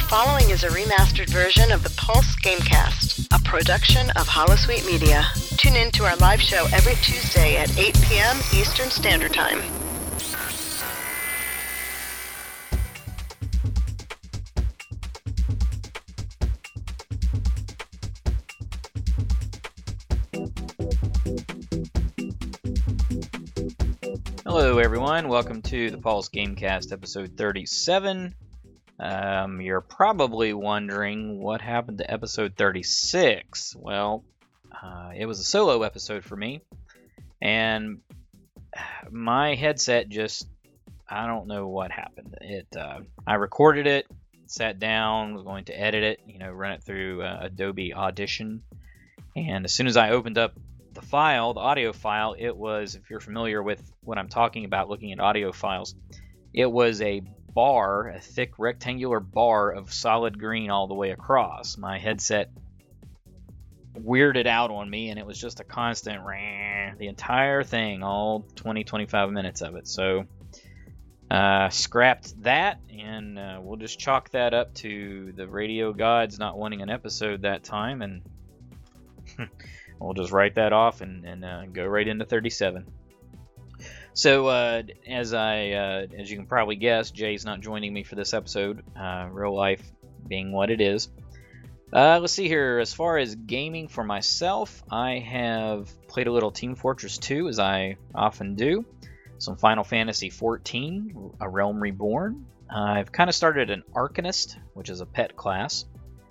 following is a remastered version of the Pulse Gamecast, a production of Holosuite Media. Tune in to our live show every Tuesday at 8 p.m. Eastern Standard Time. Hello everyone, welcome to the Pulse Gamecast episode 37. You're probably wondering what happened to episode 36. Well, it was a solo episode for me, and my headset I don't know what happened. I recorded it, sat down, was going to edit it, run it through Adobe Audition, and as soon as I opened up the audio file, it was, if you're familiar with what I'm talking about looking at audio files, it was a thick rectangular bar of solid green all the way across. My headset weirded out on me, and it was just a constant the entire thing, all 20-25 minutes of it. So scrapped that, and we'll just chalk that up to the radio gods not wanting an episode that time, and we'll just write that off and go right into 37. So, as you can probably guess, Jay's not joining me for this episode, real life being what it is. Let's see here. As far as gaming for myself, I have played a little Team Fortress 2, as I often do. Some Final Fantasy XIV, A Realm Reborn. I've kind of started an Arcanist, which is a pet class.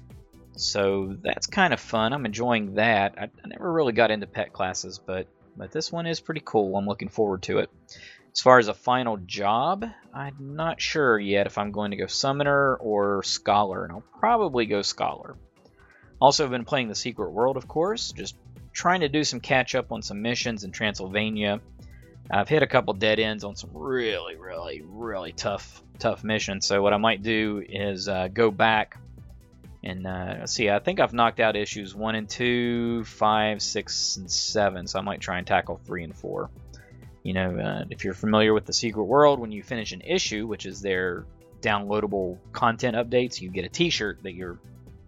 So that's kind of fun. I'm enjoying that. I never really got into pet classes, but this one is pretty cool. I'm looking forward to it. As far as a final job, I'm not sure yet if I'm going to go Summoner or Scholar, and I'll probably go Scholar. Also, I've been playing The Secret World, of course, just trying to do some catch-up on some missions in Transylvania. I've hit a couple dead ends on some really, really, really tough missions, so what I might do is go back and let's see, I think I've knocked out issues 1 and 2, 5, 6, and 7, so I might try and tackle 3 and 4. If you're familiar with The Secret World, when you finish an issue, which is their downloadable content updates, you get a t-shirt that your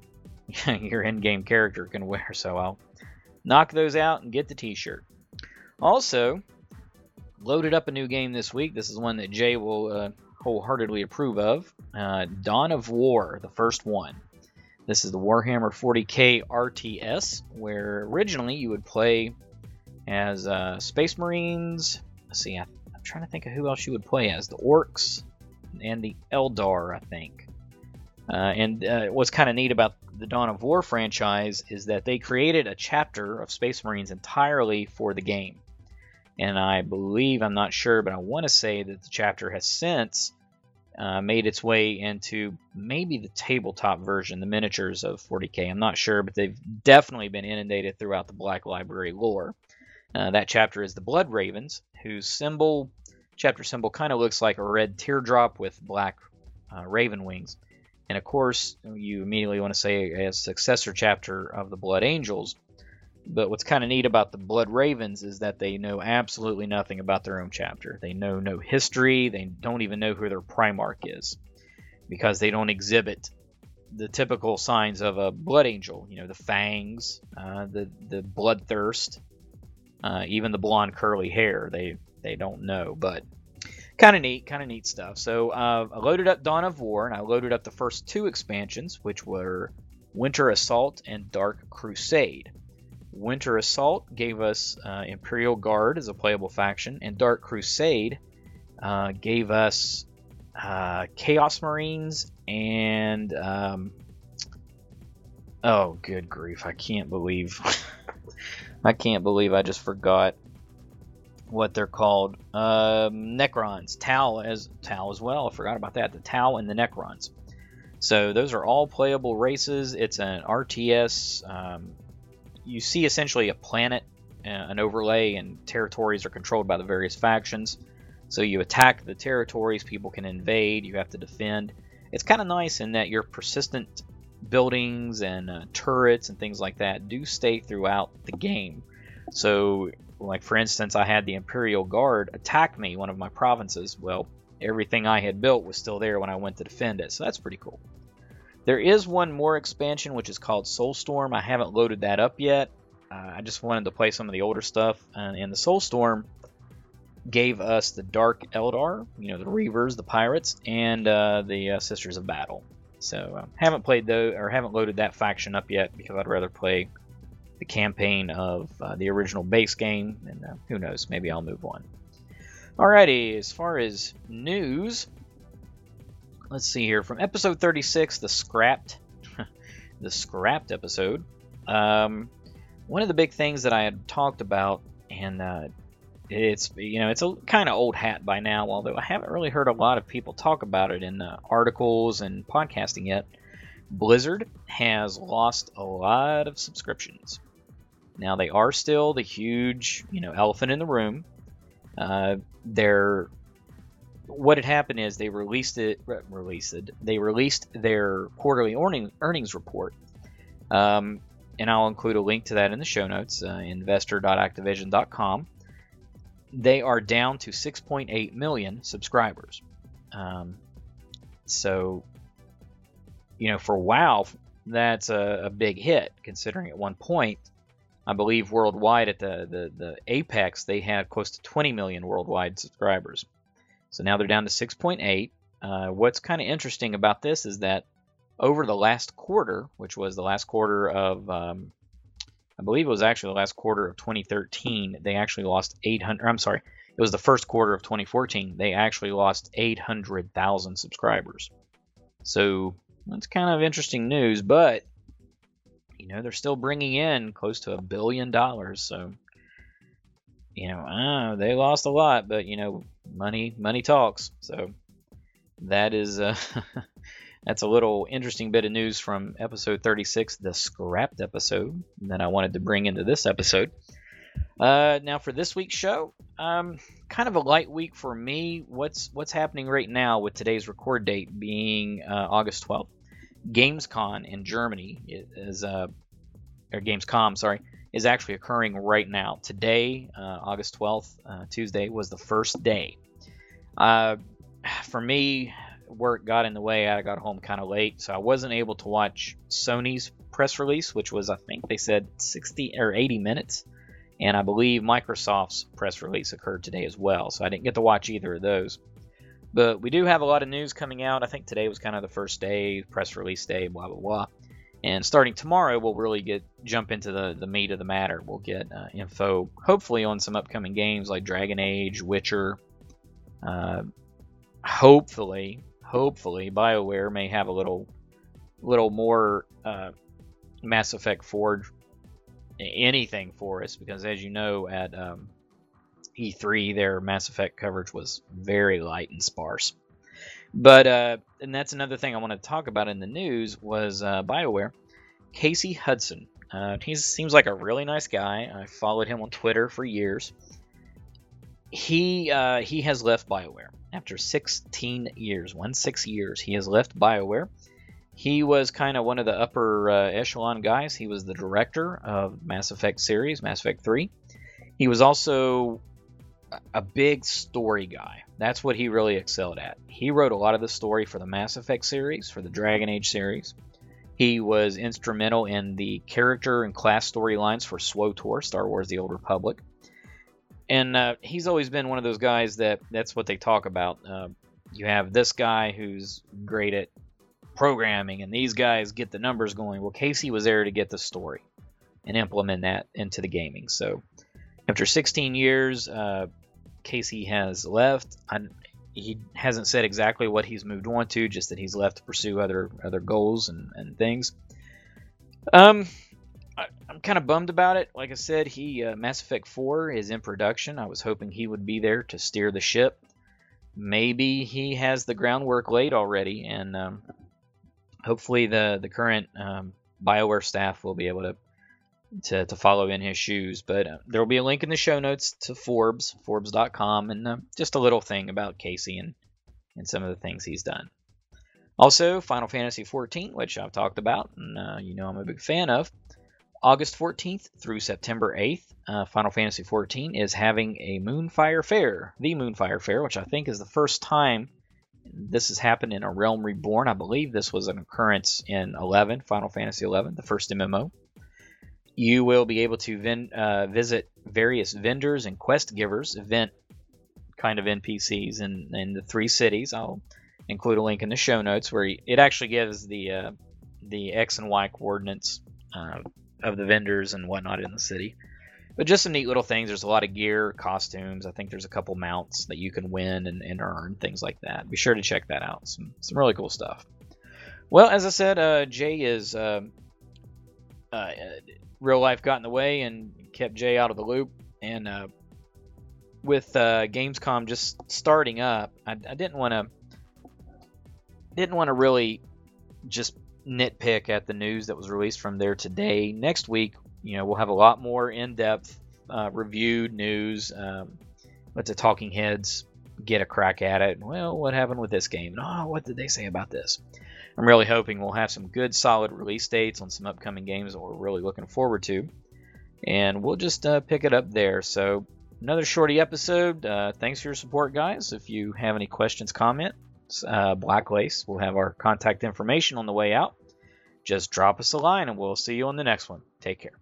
in-game character can wear, so I'll knock those out and get the t-shirt. Also, loaded up a new game this week. This is one that Jay will wholeheartedly approve of. Dawn of War, the first one. This is the Warhammer 40k RTS, where originally you would play as Space Marines. Let's see, I'm trying to think of who else you would play as. The Orcs and the Eldar, I think. And what's kind of neat about the Dawn of War franchise is that they created a chapter of Space Marines entirely for the game. And I believe, I'm not sure, but I want to say that the chapter has since made its way into maybe the tabletop version, the miniatures of 40k. I'm not sure, but they've definitely been inundated throughout the Black Library lore. That chapter is the Blood Ravens, whose chapter symbol kind of looks like a red teardrop with black raven wings. And of course, you immediately want to say a successor chapter of the Blood Angels. But what's kind of neat about the Blood Ravens is that they know absolutely nothing about their own chapter. They know no history. They don't even know who their Primarch is, because they don't exhibit the typical signs of a Blood Angel. The fangs, the bloodthirst, even the blonde curly hair. They don't know, but kind of neat stuff. So I loaded up Dawn of War, and I loaded up the first 2 expansions, which were Winter Assault and Dark Crusade. Winter Assault gave us Imperial Guard as a playable faction, and Dark Crusade gave us Chaos Marines and oh, good grief! I can't believe I just forgot what they're called. Necrons, Tau as well. I forgot about that. The Tau and the Necrons. So those are all playable races. It's an RTS. You see essentially a planet, an overlay, and territories are controlled by the various factions. So you attack the territories, people can invade, you have to defend. It's kind of nice in that your persistent buildings and turrets and things like that do stay throughout the game. So, like for instance, I had the Imperial Guard attack me, one of my provinces. Well, everything I had built was still there when I went to defend it, so that's pretty cool. There is one more expansion, which is called Soulstorm. I haven't loaded that up yet. I just wanted to play some of the older stuff. And the Soulstorm gave us the Dark Eldar, the Reavers, the Pirates, and the Sisters of Battle. So haven't played those, or haven't loaded that faction up yet, because I'd rather play the campaign of the original base game, and who knows, maybe I'll move on. Alrighty, as far as news, let's see here. From episode 36, the scrapped episode. One of the big things that I had talked about, and it's a kind of old hat by now, although I haven't really heard a lot of people talk about it in articles and podcasting yet. Blizzard has lost a lot of subscriptions. Now, they are still the huge, elephant in the room. What had happened is they released their quarterly earnings report. And I'll include a link to that in the show notes, investor.activision.com. They are down to 6.8 million subscribers. So, for WoW, that's a big hit, considering at one point, I believe worldwide at the apex, they had close to 20 million worldwide subscribers. So now they're down to 6.8. What's kind of interesting about this is that over the last quarter, which was the last quarter of, I believe it was actually the last quarter of 2013, they actually lost 800. I'm sorry, it was the first quarter of 2014. They actually lost 800,000 subscribers. So that's kind of interesting news, but they're still bringing in close to $1 billion. So they lost a lot, but money talks. So that is that's a little interesting bit of news from episode 36, the scrapped episode, that I wanted to bring into this episode. Now for this week's show, kind of a light week for me. What's happening right now with today's record date being August 12th? Gamescom in Germany is actually occurring right now. Today, August 12th, Tuesday, was the first day. For me, work got in the way. I got home kind of late, so I wasn't able to watch Sony's press release, which was, I think they said 60 or 80 minutes. And I believe Microsoft's press release occurred today as well, so I didn't get to watch either of those. But we do have a lot of news coming out. I think today was kind of the first day, press release day, blah, blah, blah. And starting tomorrow, we'll really jump into the meat of the matter. We'll get info, hopefully, on some upcoming games like Dragon Age, Witcher. Hopefully, BioWare may have a little more Mass Effect Forge, anything for us, because as you know, at E3, their Mass Effect coverage was very light and sparse. But and that's another thing I want to talk about in the news was BioWare. Casey Hudson. He seems like a really nice guy. I followed him on Twitter for years. He has left BioWare after 16 years. 16 years. He has left BioWare. He was kind of one of the upper echelon guys. He was the director of Mass Effect series, Mass Effect 3. He was also a big story guy. That's what he really excelled at. He wrote a lot of the story for the Mass Effect series, for the Dragon Age series. He was instrumental in the character and class storylines for SWTOR, Star Wars The Old Republic. And he's always been one of those guys that's what they talk about. You have this guy who's great at programming, and these guys get the numbers going. Well, Casey was there to get the story and implement that into the gaming. So after 16 years, Casey has left. He hasn't said exactly what he's moved on to, just that he's left to pursue other goals and things. I'm kind of bummed about it. Like I said, Mass Effect 4 is in production. I was hoping he would be there to steer the ship. Maybe he has the groundwork laid already, and hopefully the current BioWare staff will be able to follow in his shoes. But there will be a link in the show notes to Forbes.com, and just a little thing about Casey and some of the things he's done. Also, Final Fantasy XIV, which I've talked about, and I'm a big fan of. August 14th through September 8th, Final Fantasy XIV is having a Moonfire Fair, the Moonfire Fair, which I think is the first time This has happened in A Realm Reborn. I believe this was an occurrence in 11, Final Fantasy 11, the first MMO. You will be able to visit various vendors and quest givers, event kind of NPCs in the 3 cities. I'll include a link in the show notes where it actually gives the X and Y coordinates of the vendors and whatnot in the city. But just some neat little things. There's a lot of gear, costumes. I think there's a couple mounts that you can win and earn, things like that. Be sure to check that out. Some really cool stuff. Well, as I said, Jay is real life got in the way and kept Jay out of the loop. And with Gamescom just starting up, I didn't want to really just nitpick at the news that was released from there today. Next week, we'll have a lot more in-depth reviewed news. Let the talking heads get a crack at it. Well, what happened with this game? Oh, what did they say about this? I'm really hoping we'll have some good, solid release dates on some upcoming games that we're really looking forward to. And we'll just pick it up there. So, another shorty episode. Thanks for your support, guys. If you have any questions, comments, Black Lace will have our contact information on the way out. Just drop us a line and we'll see you on the next one. Take care.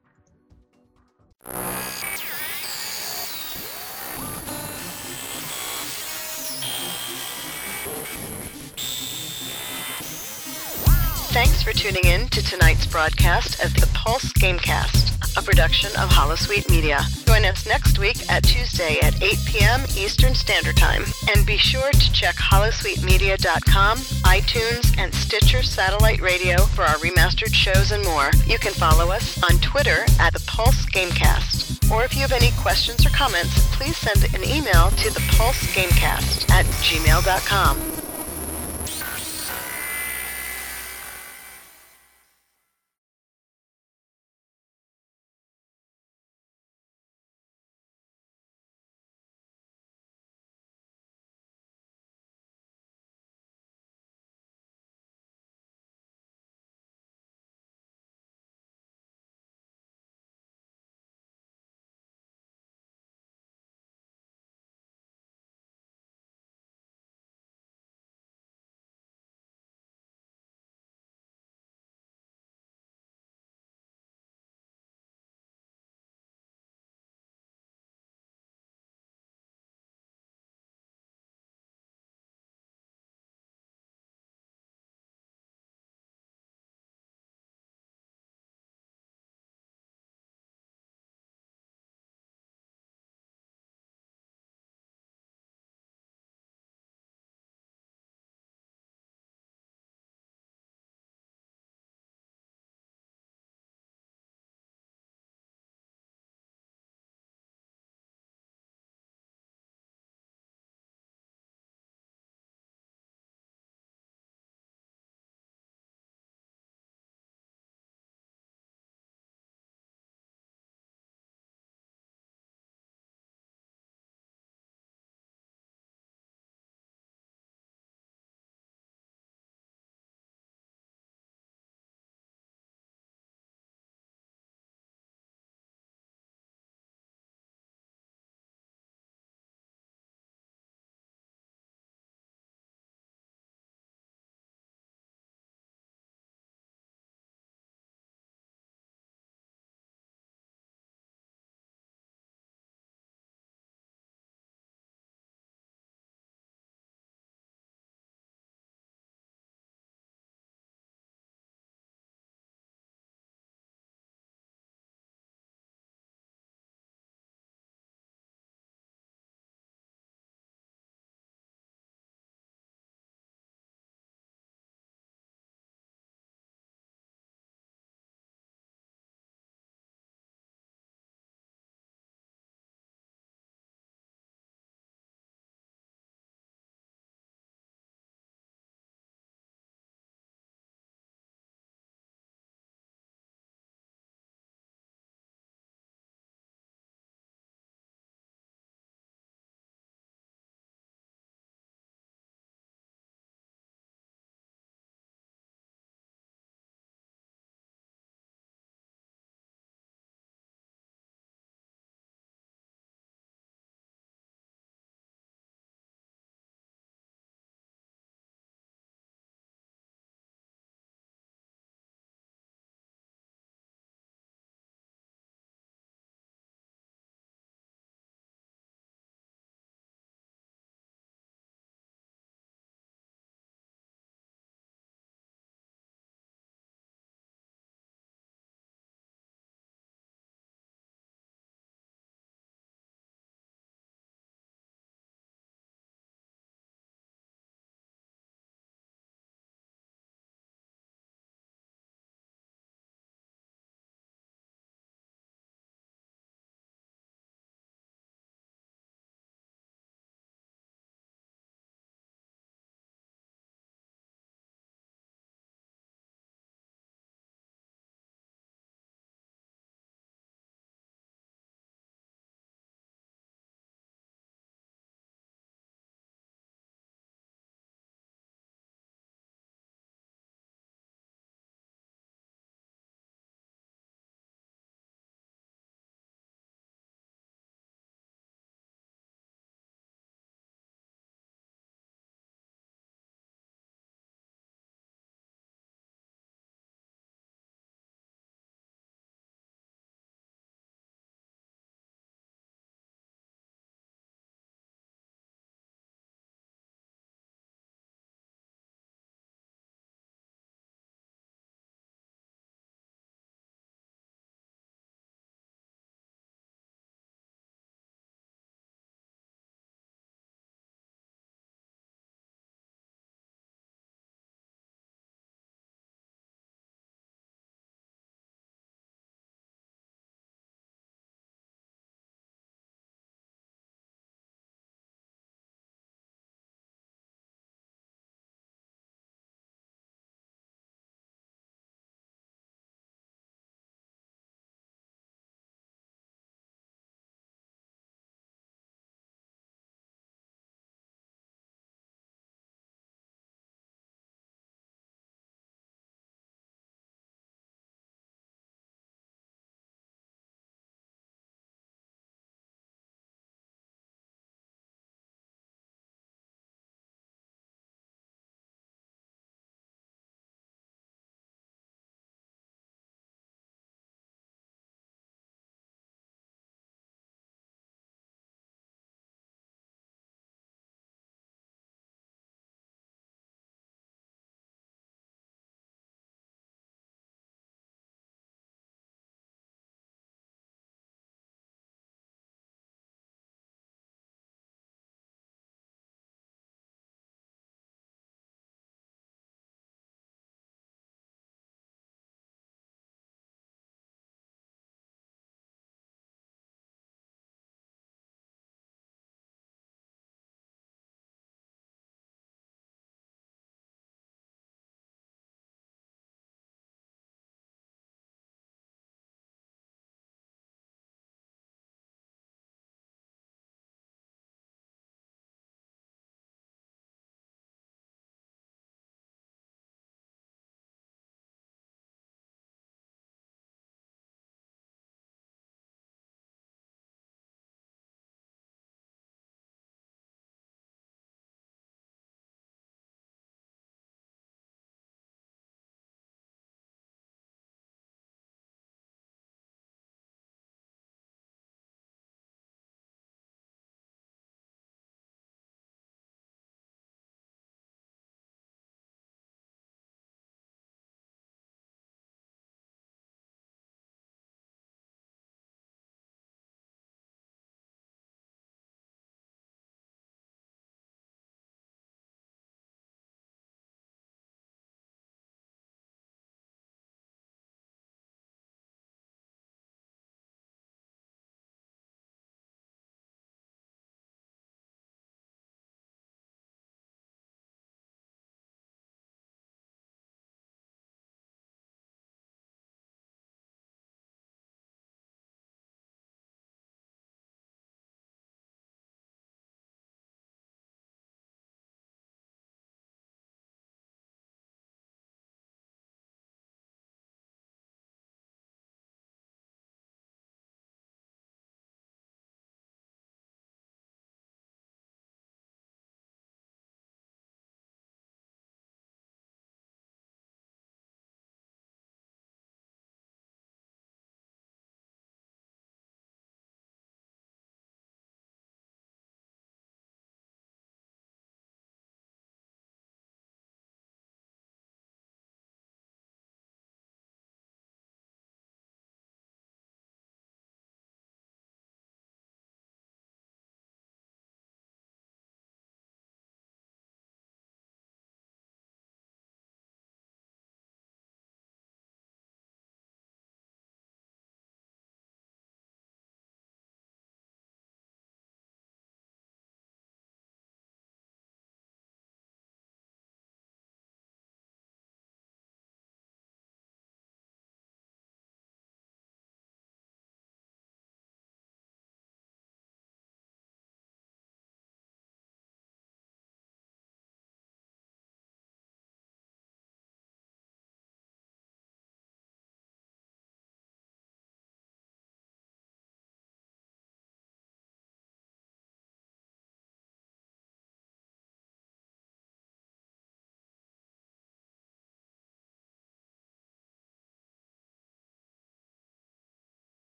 Thanks for tuning in to tonight's broadcast of the Pulse Gamecast, a production of Holosuite Media. Join us next week at Tuesday at 8 p.m. Eastern Standard Time. And be sure to check holosuitemedia.com, iTunes, and Stitcher Satellite Radio for our remastered shows and more. You can follow us on Twitter at the Pulse Gamecast. Or if you have any questions or comments, please send an email to thepulsegamecast@gmail.com.